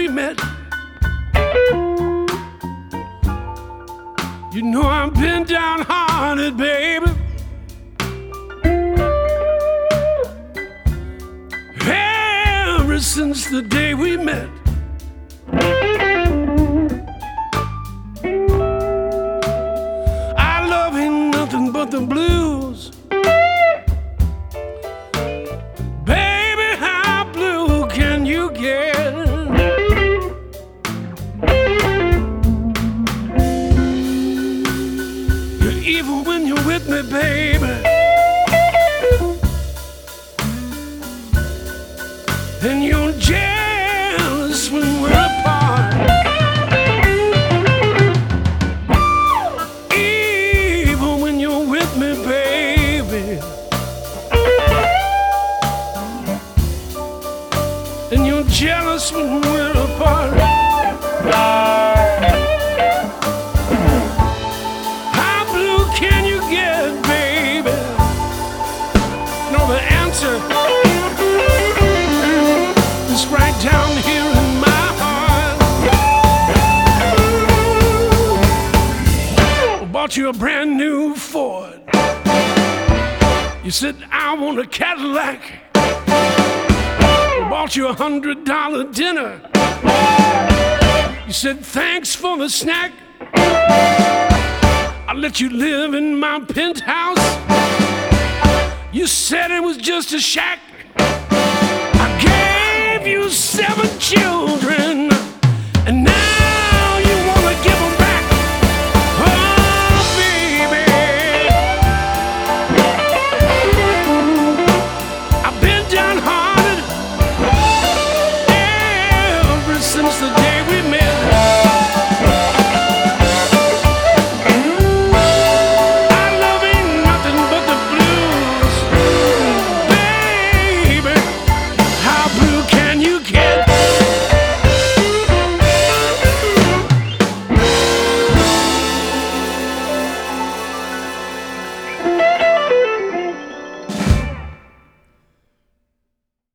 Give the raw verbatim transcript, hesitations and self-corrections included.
we met. You know I've been downhearted, baby. Ever since the day we met. Our love ain't nothing but the blues. Baby, how blue can you get? You're evil when you're with me, baby. And you're jealous when we're apart. Evil when you're with me, baby. And you're jealous when we're apart. How blue can you get, baby? No, the answer right down here in my heart. I bought you a brand new Ford. You said, I want a Cadillac. I bought you a hundred dollar dinner. You said, thanks for the snack. I let you live in my penthouse. You said it was just a shack. You seven children.